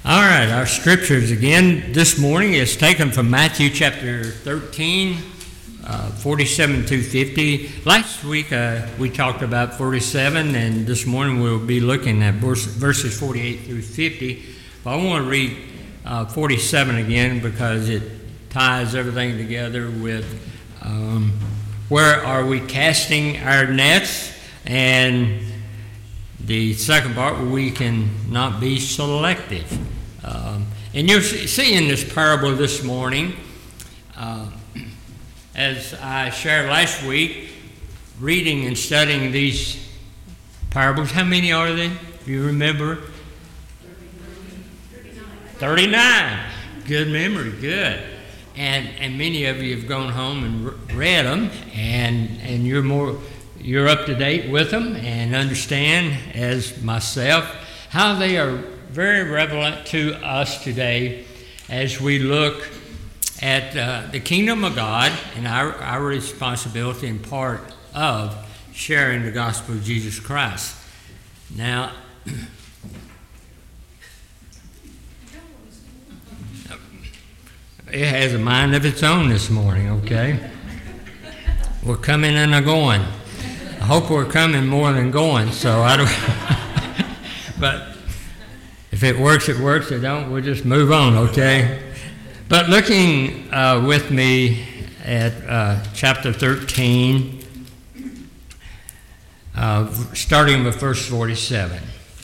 All right, our scriptures again this morning is taken from Matthew chapter 13, 47 through 50. Last week we talked about 47, and this morning we'll be looking at verses 48 through 50. But I want to read 47 again because it ties everything together with where are we casting our nets, and the second part, we can not be selective. And you're seeing this parable this morning. As I shared last week, reading and studying these parables. How many are they? Do you remember? 39. Good memory, good. And many of you have gone home and read them, and you're up to date with them and understand, as myself, how they are very relevant to us today as we look at the kingdom of God and our responsibility and part of sharing the gospel of Jesus Christ. Now, it has a mind of its own this morning, okay? We're coming and a going. I hope we're coming more than going, so I don't... But if it works, it works. If it don't, we'll just move on, okay? But looking with me at chapter 13, starting with verse 47.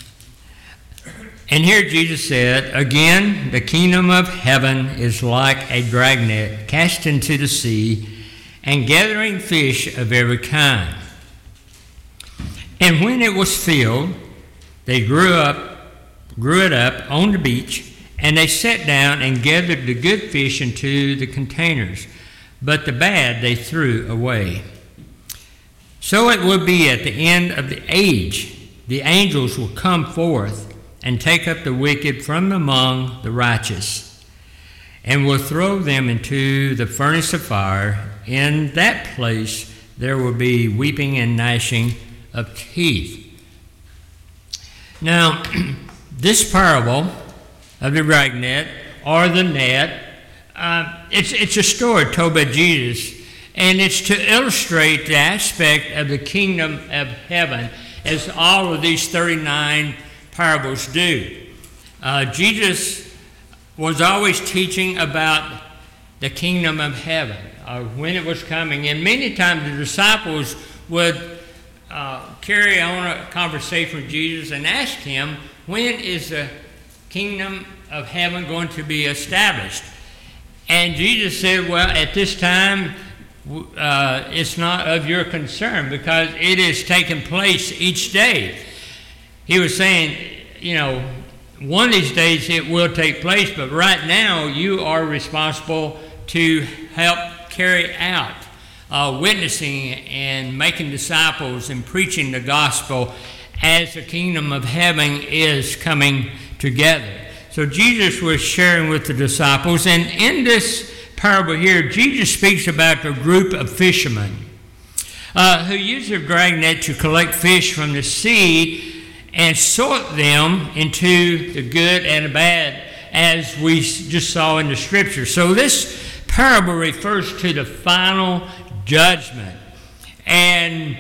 And here Jesus said, "Again, the kingdom of heaven is like a dragnet cast into the sea and gathering fish of every kind. And when it was filled, they drew it up on the beach, and they sat down and gathered the good fish into the containers, but the bad they threw away. So it will be at the end of the age. The angels will come forth and take up the wicked from among the righteous, and will throw them into the furnace of fire. In that place there will be weeping and gnashing of teeth." Now, this parable of the dragnet or the net, it's a story told by Jesus, and it's to illustrate the aspect of the kingdom of heaven, as all of these 39 parables do. Jesus was always teaching about the kingdom of heaven, when it was coming, and many times the disciples would carry on a conversation with Jesus and ask him, when is the kingdom of heaven going to be established? And Jesus said, well, at this time, it's not of your concern because it is taking place each day. He was saying, one of these days it will take place, but right now you are responsible to help carry out witnessing and making disciples and preaching the gospel as the kingdom of heaven is coming together. So Jesus was sharing with the disciples, and in this parable here, Jesus speaks about the group of fishermen who use their dragnet to collect fish from the sea and sort them into the good and the bad, as we just saw in the scripture. So this parable refers to the final judgment, and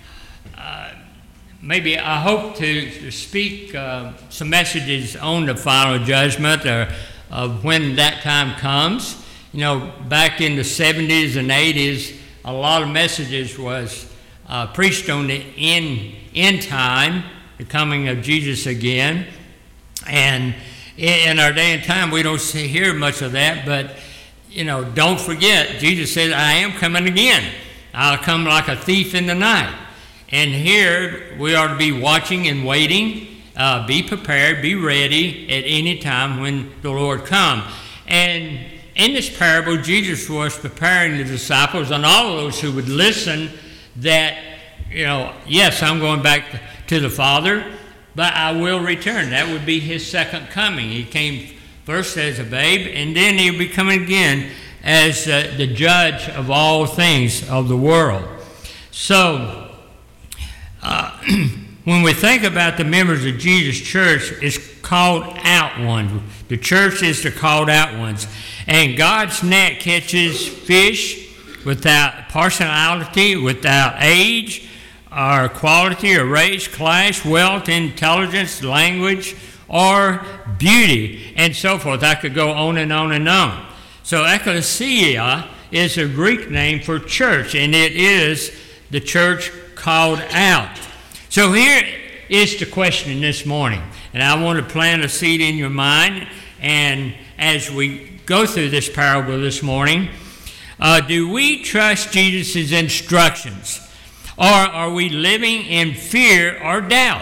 maybe I hope to speak some messages on the final judgment, or of when that time comes. Back in the 70s and 80s, a lot of messages was preached on the end time, the coming of Jesus again. And in our day and time, we don't hear much of that, but don't forget, Jesus said, "I am coming again. I'll come like a thief in the night." And here we are to be watching and waiting, be prepared, be ready at any time when the Lord comes. And in this parable, Jesus was preparing the disciples and all of those who would listen that, yes, I'm going back to the Father, but I will return. That would be his second coming. He came first as a babe, and then he'll be coming again as the judge of all things of the world. So, when we think about the members of Jesus' church, it's called out ones. The church is the called out ones. And God's net catches fish without partiality, without age, or quality, or race, class, wealth, intelligence, language, or beauty, and so forth. I could go on and on and on. So ecclesia is a Greek name for church, and it is the church called out. So here is the question this morning, and I want to plant a seed in your mind, and as we go through this parable this morning, do we trust Jesus' instructions, or are we living in fear or doubt?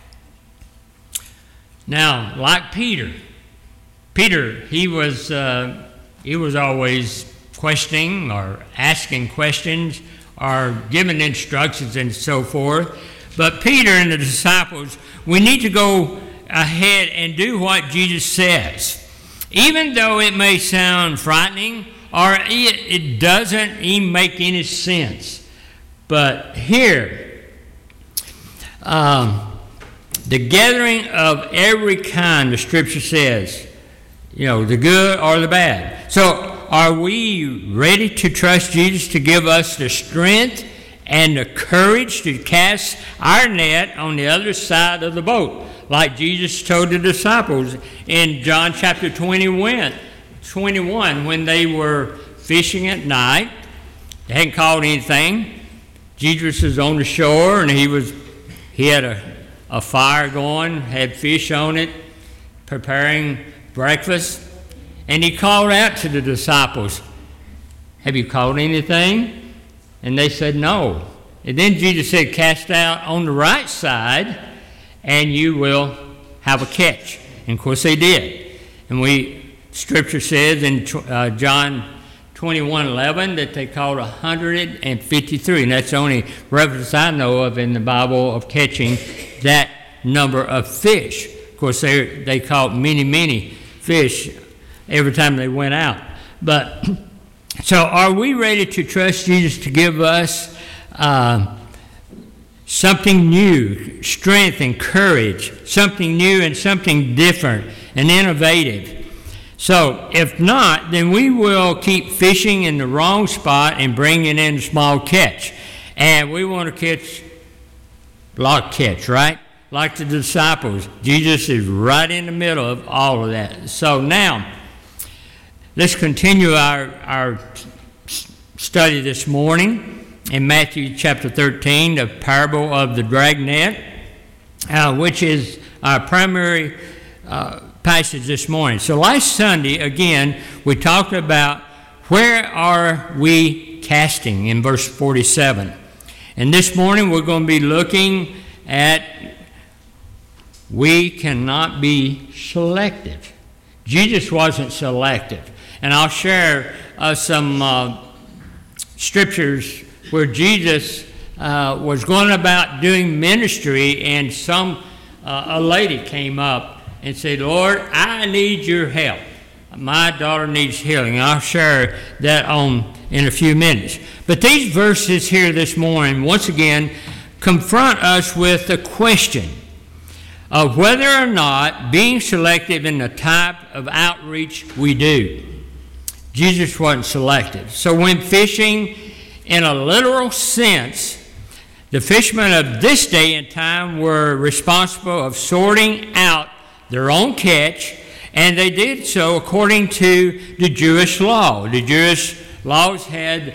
Now, like Peter, he was always questioning or asking questions or giving instructions and so forth. But Peter and the disciples, we need to go ahead and do what Jesus says. Even though it may sound frightening or it doesn't even make any sense. But here, the gathering of every kind, the Scripture says, the good or the bad. So are we ready to trust Jesus to give us the strength and the courage to cast our net on the other side of the boat, like Jesus told the disciples in John chapter 21, when they were fishing at night? They hadn't caught anything. Jesus was on the shore, and he had a fire going, had fish on it, preparing breakfast. And he called out to the disciples, "Have you caught anything?" And they said, "No." And then Jesus said, "Cast out on the right side, and you will have a catch." And of course they did. And Scripture says in John 21:11 that they caught 153, and that's the only reference I know of in the Bible of catching that number of fish. Of course, they caught many fish every time they went out. But so, are we ready to trust Jesus to give us something new, strength and courage, something new and something different and innovative? So, if not, then we will keep fishing in the wrong spot and bringing in a small catch. And we want to catch a lot of catch, right? Like the disciples. Jesus is right in the middle of all of that. So now, let's continue our study this morning in Matthew chapter 13, the parable of the dragnet, which is our primary passage this morning. So last Sunday, again, we talked about where are we casting in verse 47. And this morning we're going to be looking at we cannot be selective. Jesus wasn't selective. And I'll share some scriptures where Jesus was going about doing ministry, and a lady came up and said, "Lord, I need your help. My daughter needs healing." I'll share that in a few minutes. But these verses here this morning, once again, confront us with the question of whether or not being selective in the type of outreach we do. Jesus wasn't selective. So when fishing in a literal sense, the fishermen of this day and time were responsible of sorting out their own catch, and they did so according to the Jewish law. The Jewish laws had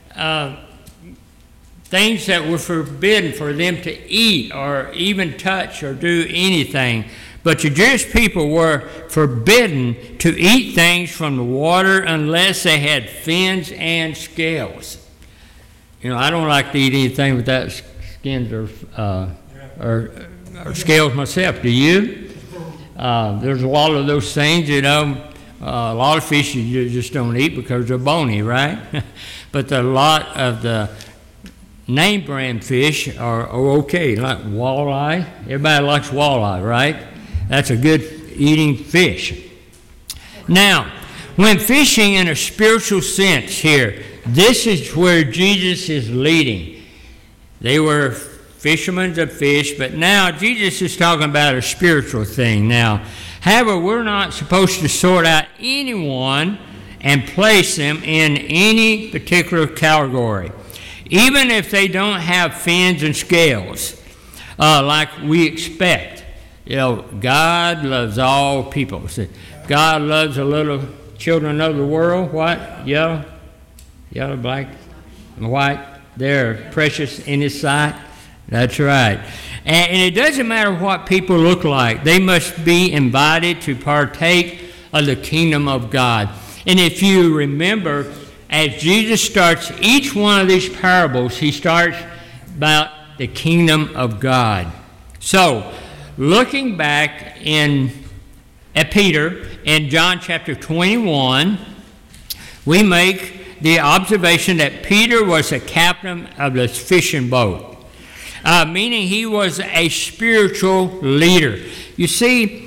things that were forbidden for them to eat or even touch or do anything. But the Jewish people were forbidden to eat things from the water unless they had fins and scales. I don't like to eat anything without skins or scales myself. Do you? There's a lot of those things, a lot of fish you just don't eat because they're bony, right? But a lot of the name brand fish are okay, like walleye. Everybody likes walleye, right? That's a good eating fish. Now, when fishing in a spiritual sense here, this is where Jesus is leading. They were fishermen of fish, but now Jesus is talking about a spiritual thing now. However, we're not supposed to sort out anyone and place them in any particular category, even if they don't have fins and scales, like we expect. You know, God loves all people. So God loves the little children of the world. What? Yellow, black, and white. They're precious in His sight. That's right. And it doesn't matter what people look like. They must be invited to partake of the kingdom of God. And if you remember, as Jesus starts each one of these parables, He starts about the kingdom of God. So, looking back at Peter in John chapter 21, we make the observation that Peter was a captain of the fishing boat. Meaning he was a spiritual leader. You see,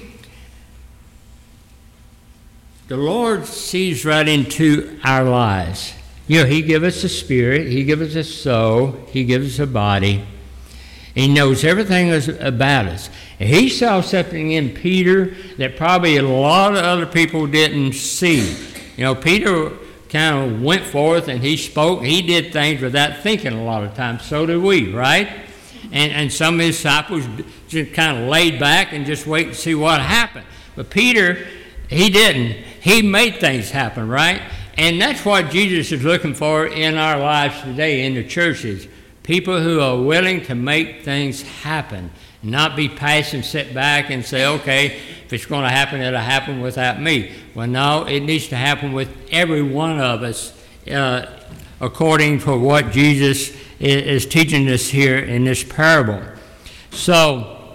the Lord sees right into our lives. You know, He gives us a spirit, He gives us a soul, He gives us a body. He knows everything about us. And He saw something in Peter that probably a lot of other people didn't see. You know, Peter kind of went forth and he spoke. He did things without thinking a lot of times. So did we, right? And some of His disciples just kind of laid back and just wait to see what happened. But Peter, he didn't. He made things happen, right? And that's what Jesus is looking for in our lives today in the churches. People who are willing to make things happen. And not be passive, sit back and say, okay, if it's going to happen, it'll happen without me. Well, no, it needs to happen with every one of us according to what Jesus is teaching us here in this parable. So,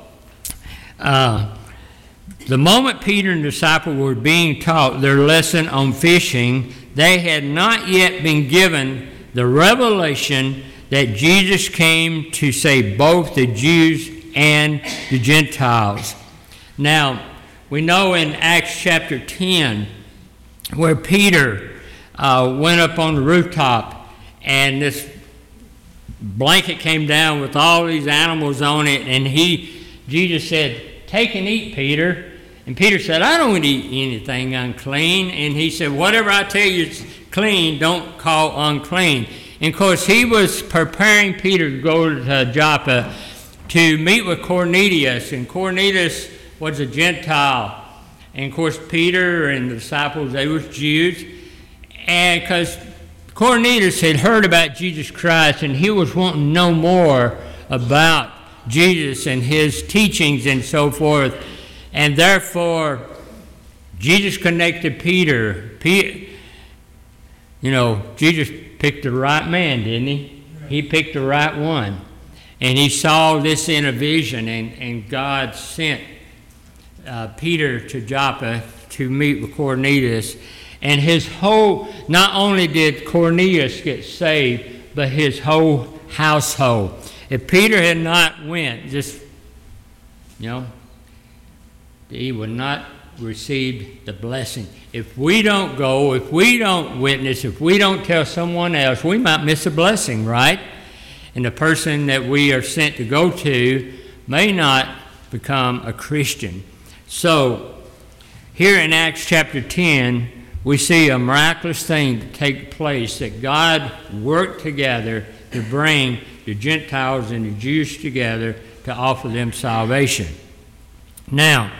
the moment Peter and the disciples were being taught their lesson on fishing, they had not yet been given the revelation that Jesus came to save both the Jews and the Gentiles. Now, we know in Acts chapter 10, where Peter went up on the rooftop and this blanket came down with all these animals on it, and Jesus said, "Take and eat, Peter." And Peter said, "I don't eat anything unclean." And He said, "Whatever I tell you is clean, don't call unclean." And of course, he was preparing Peter to go to Joppa to meet with Cornelius. And Cornelius was a Gentile. And of course, Peter and the disciples, they were Jews. And because Cornelius had heard about Jesus Christ, and he was wanting to know more about Jesus and His teachings and so forth. And therefore, Jesus connected Peter. You know, Jesus picked the right man, didn't He? He picked the right one. And he saw this in a vision, and God sent Peter to Joppa to meet with Cornelius. And not only did Cornelius get saved, but his whole household. If Peter had not went, he would not receive the blessing. If we don't go, if we don't witness, if we don't tell someone else, we might miss a blessing, right? And the person that we are sent to go to may not become a Christian. So, here in Acts chapter 10, we see a miraculous thing take place, that God worked together to bring the Gentiles and the Jews together to offer them salvation. Now,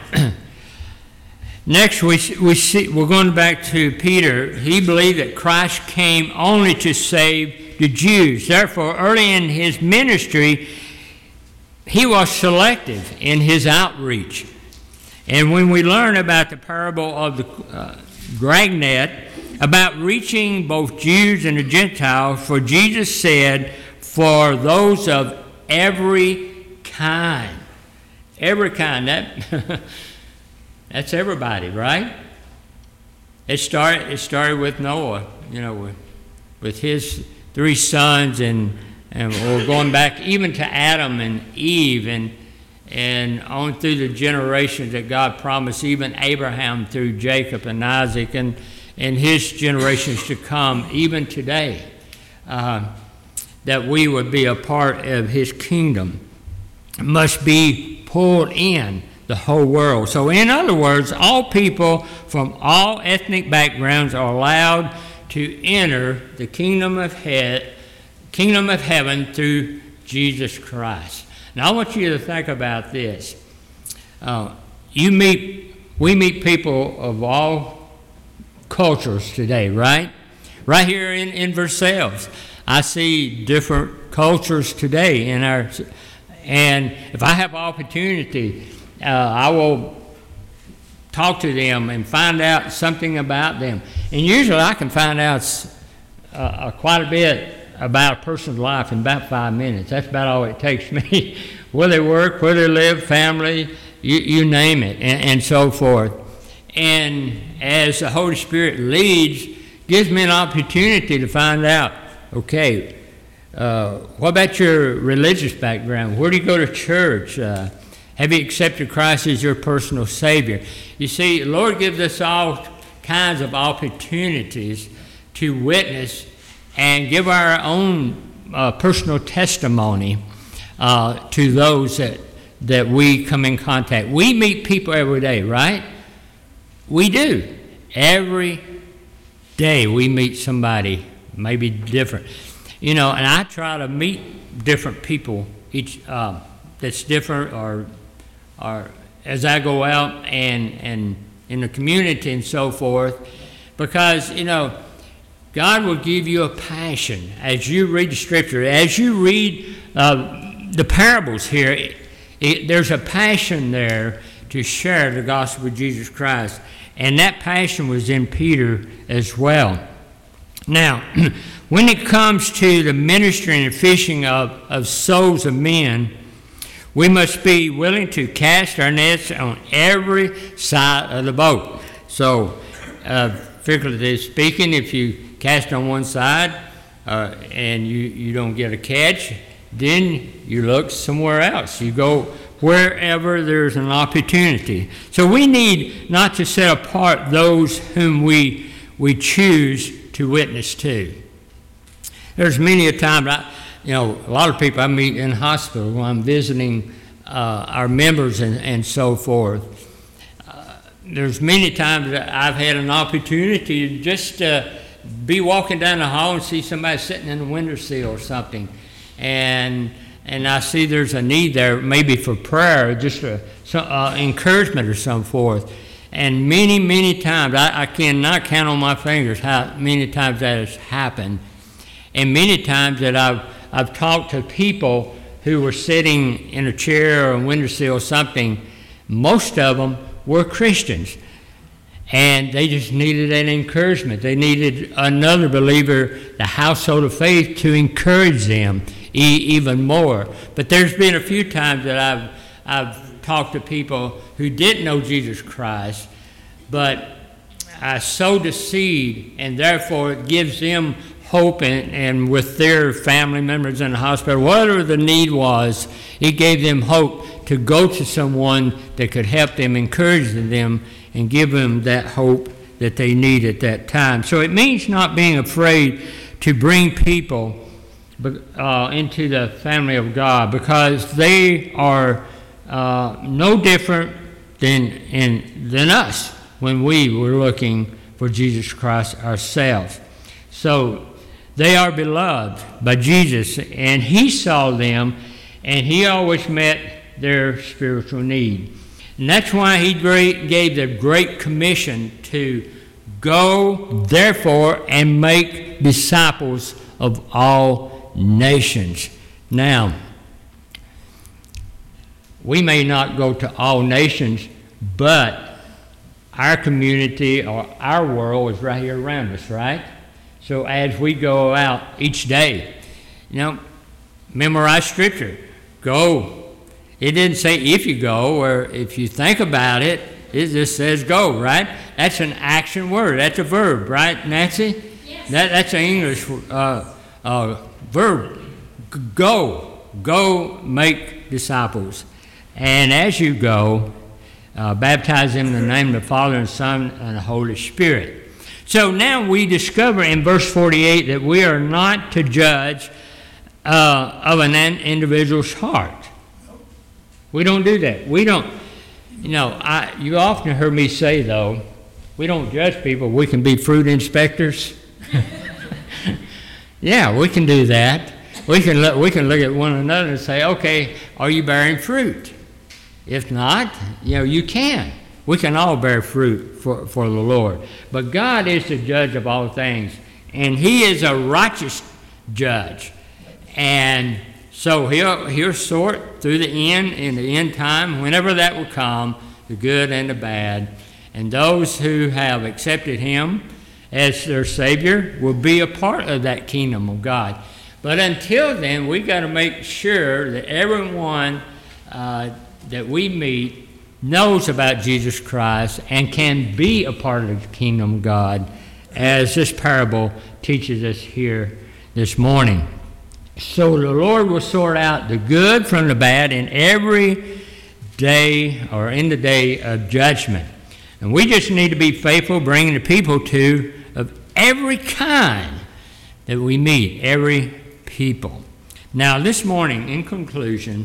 next we're going back to Peter. He believed that Christ came only to save the Jews. Therefore, early in his ministry, he was selective in his outreach. And when we learn about the parable of the dragnet, about reaching both Jews and the Gentiles, for Jesus said, for those of every kind. Every kind. That's everybody, right? It started with Noah, with his 3 sons, and we're going back even to Adam and Eve, and on through the generations that God promised, even Abraham through Jacob and Isaac, and his generations to come, even today, that we would be a part of His kingdom. must be pulled in, the whole world. So in other words, all people from all ethnic backgrounds are allowed to enter the kingdom of heaven through Jesus Christ. Now I want you to think about this. We meet people of all cultures today, right? Right here in Versailles, I see different cultures today and if I have opportunity, I will talk to them and find out something about them. And usually I can find out quite a bit about a person's life in about 5 minutes. That's about all it takes me. Where they work, where they live, family, you name it, and so forth. And as the Holy Spirit leads, gives me an opportunity to find out, okay, what about your religious background? Where do you go to church? Have you accepted Christ as your personal Savior? You see, the Lord gives us all kinds of opportunities to witness and give our own personal testimony to those that we come in contact. We meet people every day, right? We do. Every day we meet somebody, maybe different. And I try to meet different people each that's different or as I go out and in the community and so forth, because, God will give you a passion as you read the Scripture, as you read the parables here. There's a passion there to share the gospel of Jesus Christ, and that passion was in Peter as well. Now, when it comes to the ministry and fishing of souls of men, we must be willing to cast our nets on every side of the boat. So, figuratively speaking, if you cast on one side and you don't get a catch, then you look somewhere else. You go wherever there's an opportunity. So we need not to set apart those whom we choose to witness to. There's many a time, a lot of people I meet in hospital when I'm visiting our members and so forth. There's many times that I've had an opportunity to just be walking down the hall and see somebody sitting in the windowsill or something, and I see there's a need there, maybe for prayer, just encouragement or so forth. And many times, I cannot count on my fingers how many times that has happened. And many times that I've talked to people who were sitting in a chair or a windowsill or something. Most of them were Christians, and they just needed an encouragement. They needed another believer, the household of faith, to encourage them even more. But there's been a few times that I've talked to people who didn't know Jesus Christ, but I sowed a seed, and therefore it gives them hope, and with their family members in the hospital, whatever the need was, it gave them hope to go to someone that could help them, encourage them, and give them that hope that they need at that time. So it means not being afraid to bring people into the family of God, because they are no different than us when we were looking for Jesus Christ ourselves. So they are beloved by Jesus, and He saw them, and He always met their spiritual need. And that's why He gave the Great Commission to go, therefore, and make disciples of all nations. Now, we may not go to all nations, but our community or our world is right here around us, right? So as we go out each day, memorize Scripture. Go. It didn't say if you go, or if you think about it, it just says go, right? That's an action word. That's a verb, right, Nancy? Yes. That's an English verb. Go. Go make disciples. And as you go, baptize them in the name of the Father and Son and the Holy Spirit. So now we discover in verse 48 that we are not to judge of an individual's heart. We don't do that. We don't, you often heard me say, though, we don't judge people. We can be fruit inspectors. Yeah, we can do that. We can look at one another and say, okay, are you bearing fruit? If not, you can. We can all bear fruit for the Lord. But God is the judge of all things, and He is a righteous judge. And so He'll sort through the end, in the end time, whenever that will come, the good and the bad. And those who have accepted Him as their Savior will be a part of that kingdom of God. But until then, we've got to make sure that everyone that we meet knows about Jesus Christ and can be a part of the kingdom of God, as this parable teaches us here this morning. So the Lord will sort out the good from the bad in every day, or in the day of judgment. And we just need to be faithful, bringing the people to of every kind that we meet, every people. Now, this morning, in conclusion,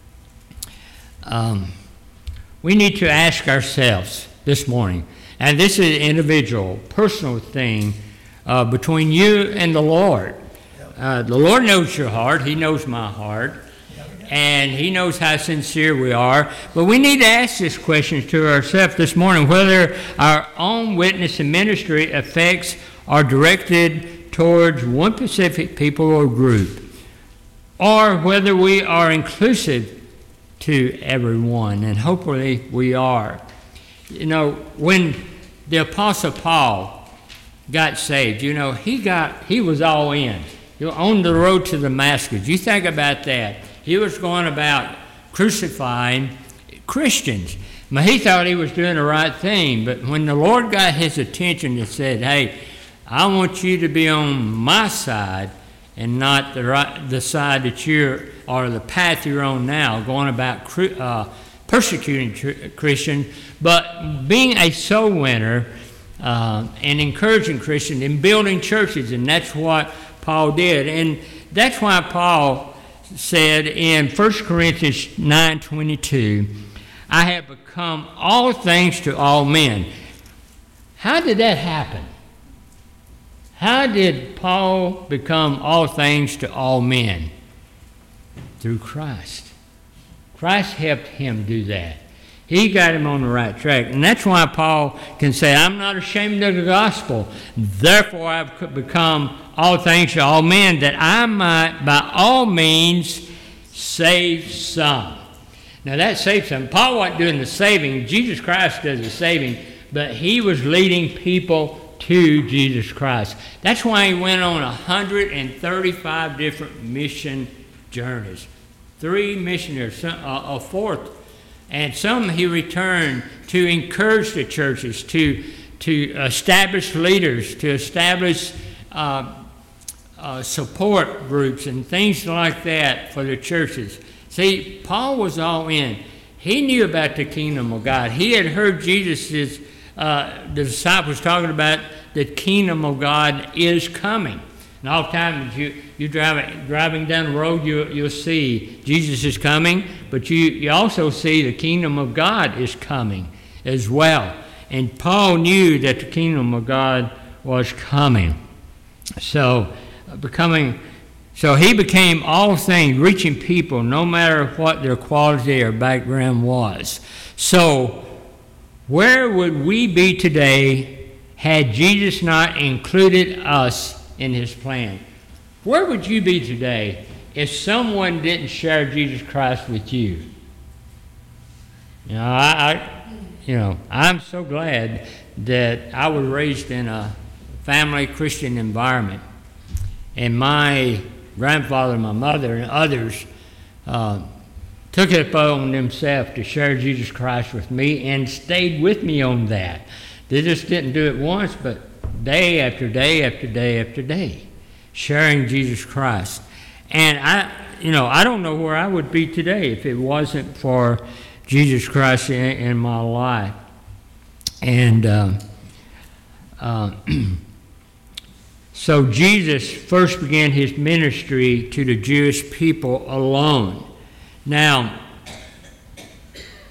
we need to ask ourselves this morning, and this is an individual, personal thing between you and the Lord. The Lord knows your heart. He knows my heart. And He knows how sincere we are. But we need to ask this question to ourselves this morning, whether our own witness and ministry effects are directed towards one specific people or group, or whether we are inclusive to everyone, and hopefully we are. When the Apostle Paul got saved, he was all in. On the road to Damascus. You think about that. He was going about crucifying Christians. But he thought he was doing the right thing. But when the Lord got his attention and said, hey, I want you to be on my side and not the side that or the path you're on now, going about persecuting Christians, but being a soul winner and encouraging Christians and building churches. And that's what Paul did. And that's why Paul said in 1 Corinthians 9:22, I have become all things to all men. How did that happen? How did Paul become all things to all men? Through Christ. Christ helped him do that. He got him on the right track. And that's why Paul can say, I'm not ashamed of the gospel. Therefore, I've become all things to all men, that I might by all means save some. Now that saves some. Paul wasn't doing the saving. Jesus Christ does the saving. But he was leading people to Jesus Christ. That's why he went on 135 different mission journeys. 3 missionaries, a fourth. And some he returned to encourage the churches, to establish leaders, to establish support groups and things like that for the churches. See, Paul was all in. He knew about the kingdom of God. He had heard the disciples talking about the kingdom of God is coming. And all the time you're driving down the road, you'll see Jesus is coming, but you also see the kingdom of God is coming as well. And Paul knew that the kingdom of God was coming. So he became all things, reaching people no matter what their quality or background was. So where would we be today had Jesus not included us in his plan? Where would you be today if someone didn't share Jesus Christ with you? I'm so glad that I was raised in a family Christian environment, and my grandfather, my mother, and others took it upon themselves to share Jesus Christ with me and stayed with me on that. They just didn't do it once, but day after day after day after day, sharing Jesus Christ. And I don't know where I would be today if it wasn't for Jesus Christ in my life. And so Jesus first began his ministry to the Jewish people alone. Now,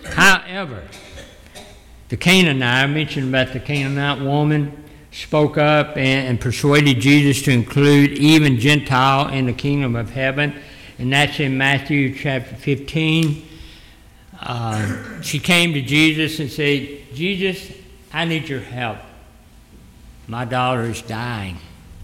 However, the Canaanite, I mentioned about the Canaanite woman, spoke up and persuaded Jesus to include even Gentile in the kingdom of heaven, and that's in Matthew chapter 15. She came to Jesus and said, Jesus, I need your help. My daughter is dying.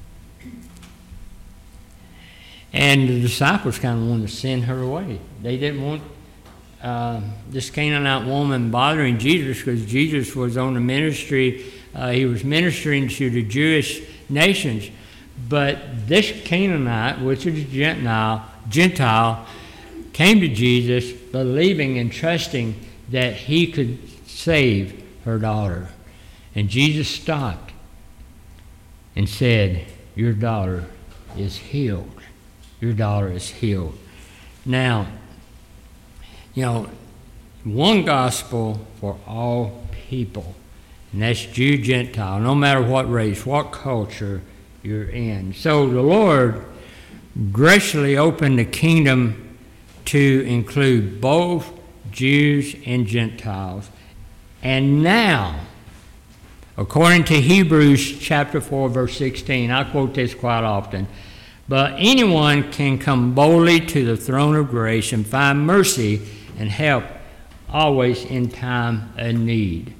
And the disciples kind of wanted to send her away. They didn't want this Canaanite woman bothering Jesus because Jesus was on a ministry. He was ministering to the Jewish nations. But this Canaanite, which is a Gentile, came to Jesus believing and trusting that he could save her daughter. And Jesus stopped and said, your daughter is healed. Your daughter is healed. Now, one gospel for all people, and that's Jew, Gentile, no matter what race, what culture you're in. So the Lord graciously opened the kingdom to include both Jews and Gentiles. And now, according to Hebrews chapter 4, verse 16, I quote this quite often, but anyone can come boldly to the throne of grace and find mercy and help always in time of need.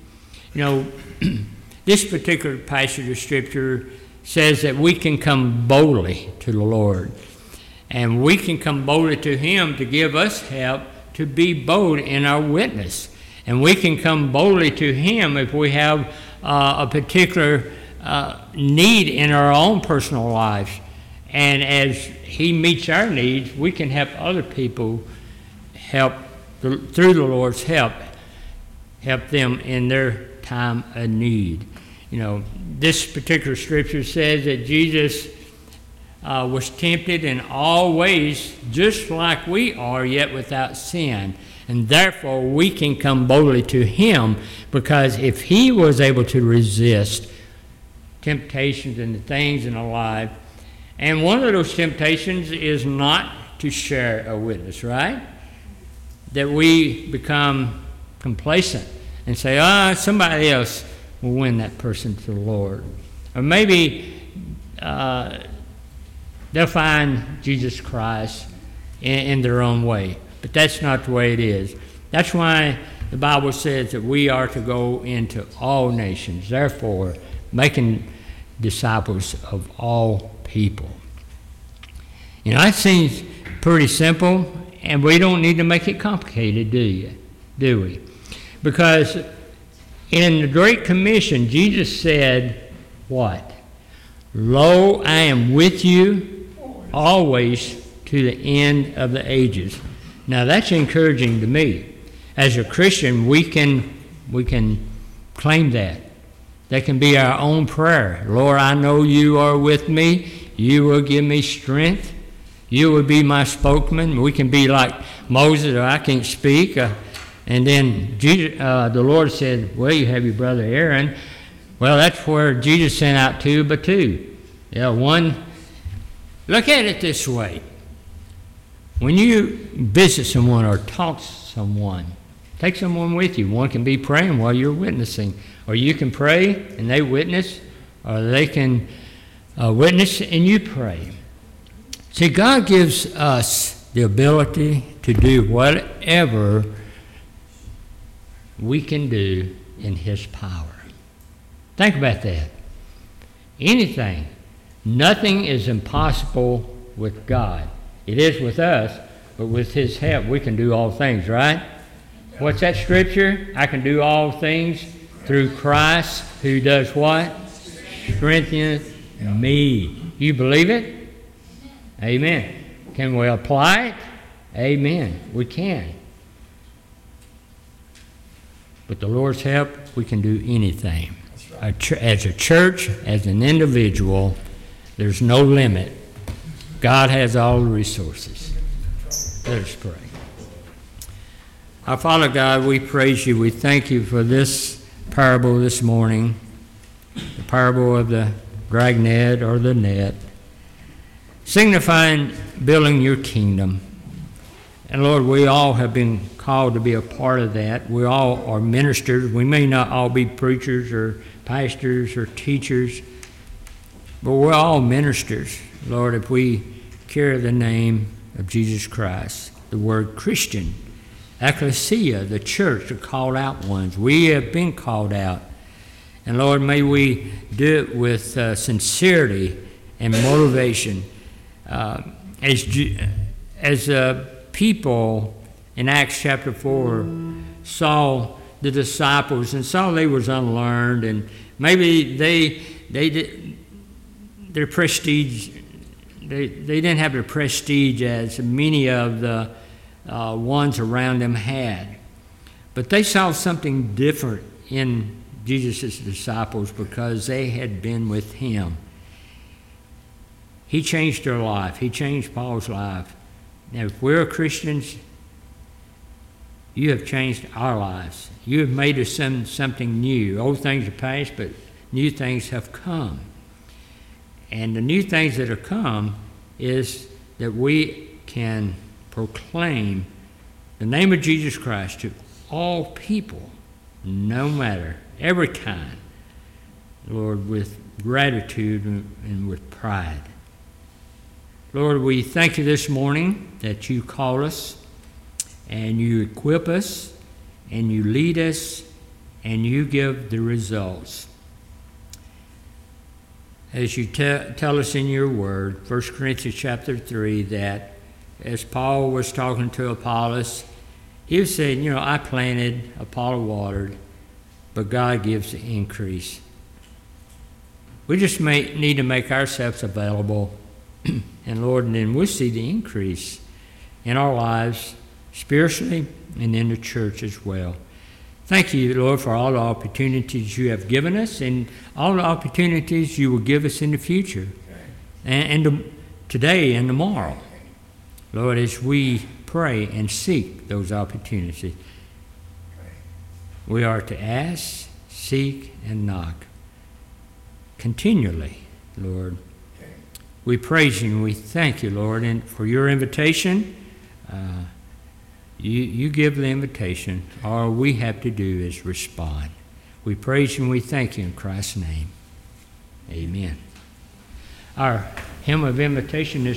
This particular passage of Scripture says that we can come boldly to the Lord. And we can come boldly to Him to give us help to be bold in our witness. And we can come boldly to Him if we have a particular need in our own personal lives. And as He meets our needs, we can help other people through the Lord's help them in their time of need. This particular scripture says that Jesus was tempted in all ways, just like we are, yet without sin. And therefore, we can come boldly to Him, because if He was able to resist temptations and the things in our life, and one of those temptations is not to share a witness, right? That we become complacent and say, somebody else will win that person to the Lord. Or maybe they'll find Jesus Christ in their own way. But that's not the way it is. That's why the Bible says that we are to go into all nations, therefore making disciples of all people. That seems pretty simple, and we don't need to make it complicated, do we? Because in the Great Commission, Jesus said, what? Lo, I am with you always to the end of the ages. Now that's encouraging to me. As a Christian, we can claim that. That can be our own prayer. Lord, I know you are with me. You will give me strength. You will be my spokesman. We can be like Moses, or I can't speak. And then the Lord said, well, you have your brother Aaron. Well, that's where Jesus sent out two by two. One. Look at it this way. When you visit someone or talk to someone, take someone with you. One can be praying while you're witnessing. Or you can pray and they witness, or they can witness and you pray. See, God gives us the ability to do whatever we can do in His power. Think about that. Anything. Nothing is impossible with God. It is with us, but with His help, we can do all things, right? What's that scripture? I can do all things through Christ, who does what? Strengtheneth me. You believe it? Amen. Can we apply it? Amen. We can. With the Lord's help, we can do anything. As a church, as an individual, there's no limit. God has all the resources. Let us pray. Our Father God, we praise you. We thank you for this parable this morning, the parable of the dragnet or the net, signifying building your kingdom. And Lord, we all have been called to be a part of that. We all are ministers. We may not all be preachers or pastors or teachers, but we're all ministers, Lord, if we carry the name of Jesus Christ. The word Christian, ecclesia, the church, the called out ones. We have been called out. And Lord, may we do it with sincerity and motivation. As people in Acts chapter 4 saw the disciples and saw they was unlearned, and maybe their prestige, they didn't have the prestige as many of the ones around them had. But they saw something different in Jesus' disciples because they had been with him. He changed their life. He changed Paul's life. Now, if we're Christians, you have changed our lives. You have made us something new. Old things are past, but new things have come. And the new things that have come is that we can proclaim the name of Jesus Christ to all people, no matter, every kind, Lord, with gratitude and with pride. Lord, we thank you this morning that you call us and you equip us and you lead us and you give the results. As you tell us in your word, 1 Corinthians chapter 3, that as Paul was talking to Apollos, he was saying, I planted, Apollo watered, but God gives the increase. We just need to make ourselves available. And Lord, and then we'll see the increase in our lives spiritually and in the church as well. Thank you, Lord, for all the opportunities you have given us and all the opportunities you will give us in the future and today and tomorrow. Lord, as we pray and seek those opportunities, we are to ask, seek, and knock continually, Lord. We praise you and we thank you, Lord, and for your invitation. You give the invitation. All we have to do is respond. We praise you and we thank you in Christ's name. Amen. Our hymn of invitation is